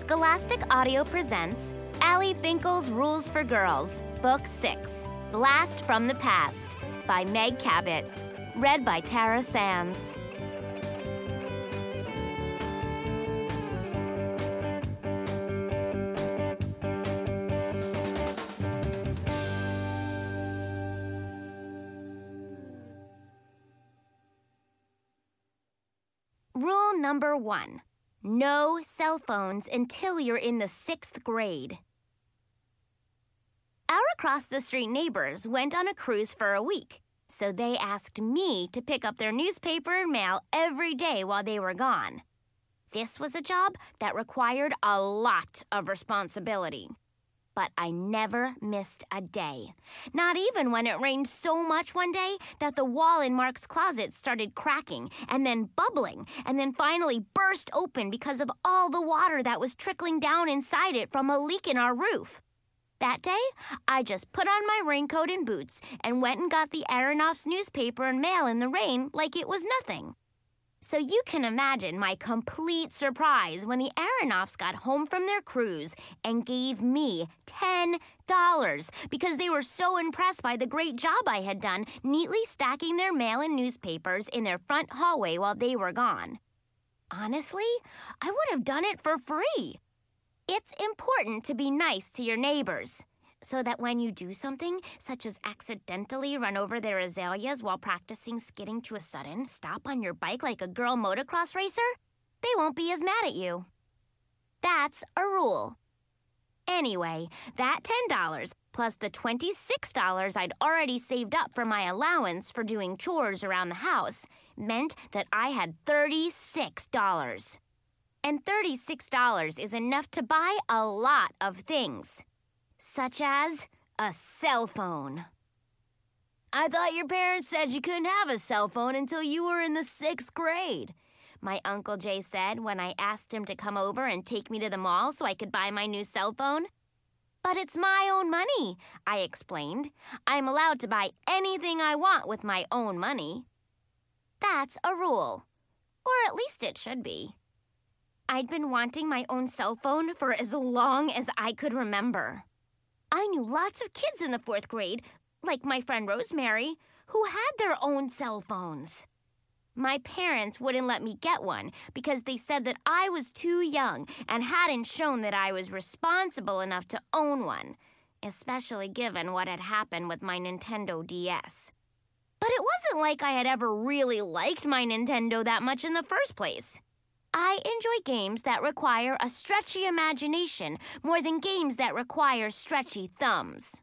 Scholastic Audio presents Allie Finkel's Rules for Girls, Book 6, Blast from the Past, by Meg Cabot. Read by Tara Sands. Rule number 1. No cell phones until you're in the 6th grade. Our across-the-street neighbors went on a cruise for a week, so they asked me to pick up their newspaper and mail every day while they were gone. This was a job that required a lot of responsibility. But I never missed a day. Not even when it rained so much one day that the wall in Mark's closet started cracking and then bubbling and then finally burst open because of all the water that was trickling down inside it from a leak in our roof. That day, I just put on my raincoat and boots and went and got the Aronoffs newspaper and mail in the rain like it was nothing. So you can imagine my complete surprise when the Aronoffs got home from their cruise and gave me $10 because they were so impressed by the great job I had done neatly stacking their mail and newspapers in their front hallway while they were gone. Honestly, I would have done it for free. It's important to be nice to your neighbors, so that when you do something, such as accidentally run over their azaleas while practicing skidding to a sudden stop on your bike like a girl motocross racer, they won't be as mad at you. That's a rule. Anyway, that $10 plus the $26 I'd already saved up for my allowance for doing chores around the house meant that I had $36. And $36 is enough to buy a lot of things. Such as a cell phone. I thought your parents said you couldn't have a cell phone until you were in the 6th grade, my Uncle Jay said when I asked him to come over and take me to the mall so I could buy my new cell phone. But it's my own money, I explained. I'm allowed to buy anything I want with my own money. That's a rule. Or at least it should be. I'd been wanting my own cell phone for as long as I could remember. I knew lots of kids in the 4th grade, like my friend Rosemary, who had their own cell phones. My parents wouldn't let me get one because they said that I was too young and hadn't shown that I was responsible enough to own one, especially given what had happened with my Nintendo DS. But it wasn't like I had ever really liked my Nintendo that much in the first place. I enjoy games that require a stretchy imagination more than games that require stretchy thumbs.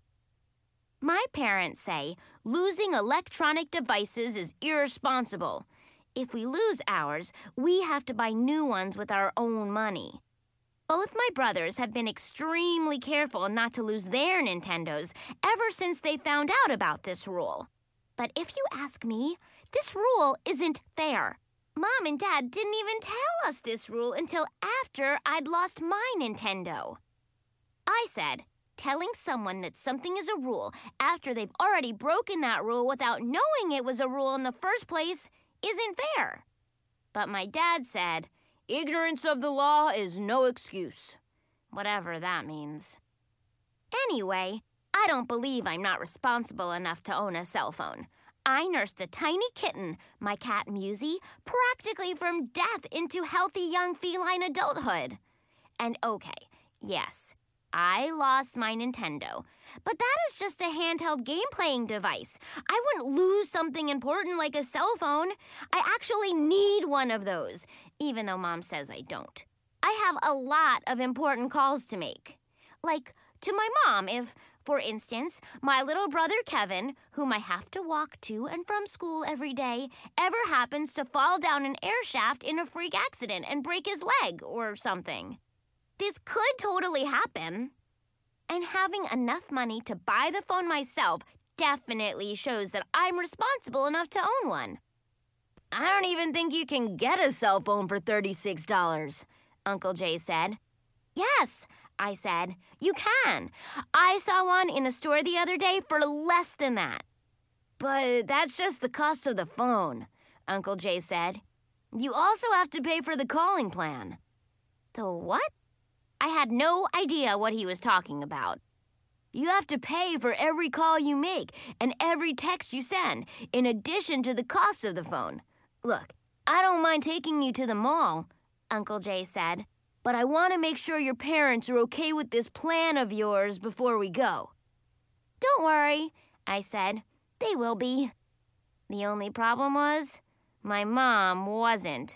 My parents say losing electronic devices is irresponsible. If we lose ours, we have to buy new ones with our own money. Both my brothers have been extremely careful not to lose their Nintendos ever since they found out about this rule. But if you ask me, this rule isn't fair. Mom and Dad didn't even tell us this rule until after I'd lost my Nintendo. I said, telling someone that something is a rule after they've already broken that rule without knowing it was a rule in the first place isn't fair. But my dad said, ignorance of the law is no excuse. Whatever that means. Anyway, I don't believe I'm not responsible enough to own a cell phone. I nursed a tiny kitten, my cat Musie, practically from death into healthy young feline adulthood. And okay, yes, I lost my Nintendo, but that is just a handheld game-playing device. I wouldn't lose something important like a cell phone. I actually need one of those, even though Mom says I don't. I have a lot of important calls to make. Like to my mom if, for instance, my little brother Kevin, whom I have to walk to and from school every day, ever happens to fall down an air shaft in a freak accident and break his leg or something. This could totally happen. And having enough money to buy the phone myself definitely shows that I'm responsible enough to own one. I don't even think you can get a cell phone for $36, Uncle Jay said. Yes, I said, you can. I saw one in the store the other day for less than that. But that's just the cost of the phone, Uncle Jay said. You also have to pay for the calling plan. The what? I had no idea what he was talking about. You have to pay for every call you make and every text you send, in addition to the cost of the phone. Look, I don't mind taking you to the mall, Uncle Jay said, but I want to make sure your parents are okay with this plan of yours before we go. Don't worry, I said. They will be. The only problem was, my mom wasn't.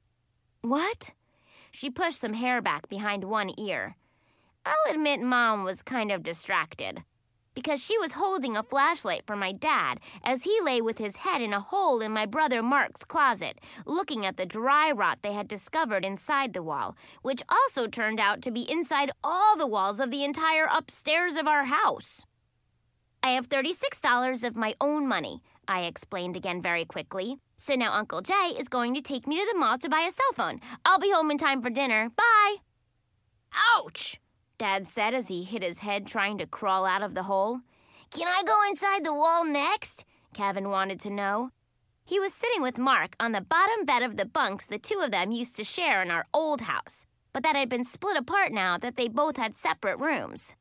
What? She pushed some hair back behind one ear. I'll admit Mom was kind of distracted, because she was holding a flashlight for my dad as he lay with his head in a hole in my brother Mark's closet, looking at the dry rot they had discovered inside the wall, which also turned out to be inside all the walls of the entire upstairs of our house. I have $36 of my own money, I explained again very quickly. So now Uncle Jay is going to take me to the mall to buy a cell phone. I'll be home in time for dinner. Bye! Ouch! Dad said as he hit his head trying to crawl out of the hole. Can I go inside the wall next? Kevin wanted to know. He was sitting with Mark on the bottom bed of the bunks the two of them used to share in our old house, but that had been split apart now that they both had separate rooms.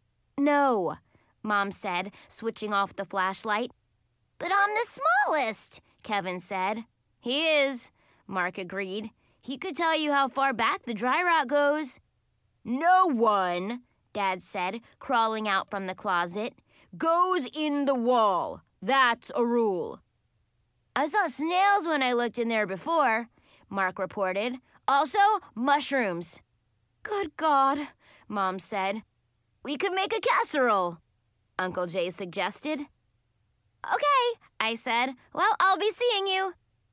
No, Mom said, switching off the flashlight. But I'm the smallest, Kevin said. He is, Mark agreed. He could tell you how far back the dry rot goes. No one, Dad said, crawling out from the closet, goes in the wall. That's a rule. I saw snails when I looked in there before, Mark reported. Also, mushrooms. Good God, Mom said. We could make a casserole, Uncle Jay suggested. Okay, I said. Well, I'll be seeing you.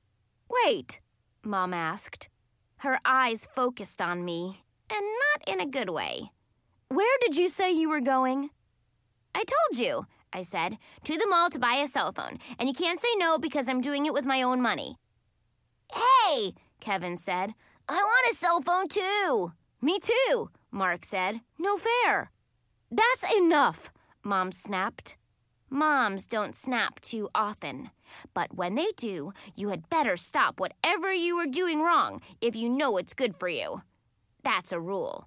Wait, Mom asked. Her eyes focused on me, and not in a good way. Where did you say you were going? I told you, I said, to the mall to buy a cell phone, and you can't say no because I'm doing it with my own money. Hey, Kevin said, I want a cell phone too. Me too, Mark said. No fair. That's enough, Mom snapped. Moms don't snap too often, but when they do, you had better stop whatever you are doing wrong if you know it's good for you. That's a rule.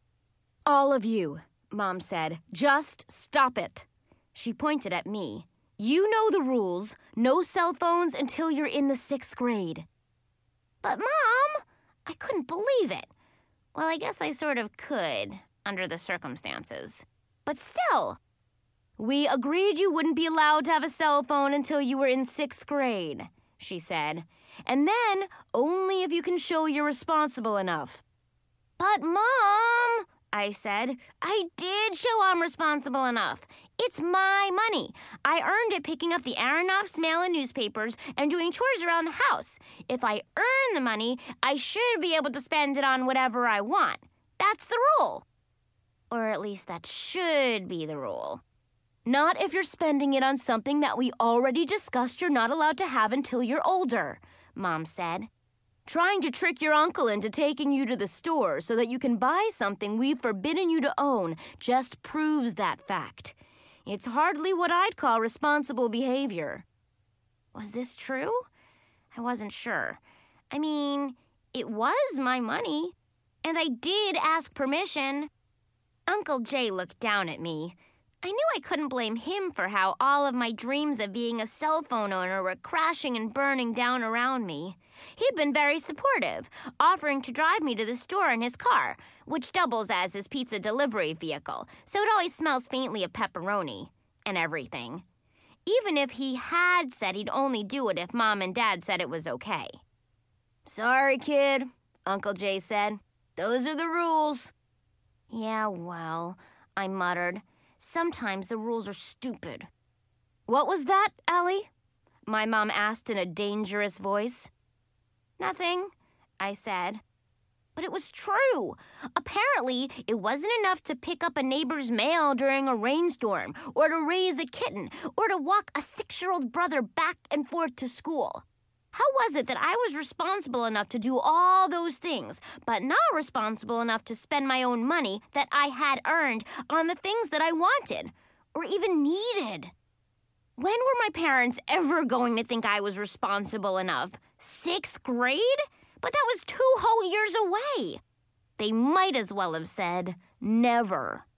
All of you, Mom said, just stop it. She pointed at me. You know the rules. No cell phones until you're in the 6th grade. But Mom, I couldn't believe it. Well, I guess I sort of could, under the circumstances. But still, we agreed you wouldn't be allowed to have a cell phone until you were in 6th grade, she said. And then only if you can show you're responsible enough. But Mom, I said, I did show I'm responsible enough. It's my money. I earned it picking up the Aronoff's mail and newspapers and doing chores around the house. If I earn the money, I should be able to spend it on whatever I want. That's the rule. Or at least that should be the rule. Not if you're spending it on something that we already discussed you're not allowed to have until you're older, Mom said. Trying to trick your uncle into taking you to the store so that you can buy something we've forbidden you to own just proves that fact. It's hardly what I'd call responsible behavior. Was this true? I wasn't sure. I mean, it was my money, and I did ask permission. Uncle Jay looked down at me. I knew I couldn't blame him for how all of my dreams of being a cell phone owner were crashing and burning down around me. He'd been very supportive, offering to drive me to the store in his car, which doubles as his pizza delivery vehicle, so it always smells faintly of pepperoni and everything. Even if he had said he'd only do it if Mom and Dad said it was okay. Sorry, kid, Uncle Jay said. Those are the rules. Yeah, well, I muttered. Sometimes the rules are stupid. What was that, Allie? My mom asked in a dangerous voice. Nothing, I said. But it was true. Apparently, it wasn't enough to pick up a neighbor's mail during a rainstorm, or to raise a kitten, or to walk a 6-year-old brother back and forth to school. How was it that I was responsible enough to do all those things, but not responsible enough to spend my own money that I had earned on the things that I wanted, or even needed? When were my parents ever going to think I was responsible enough? 6th grade? But that was 2 whole years away. They might as well have said never.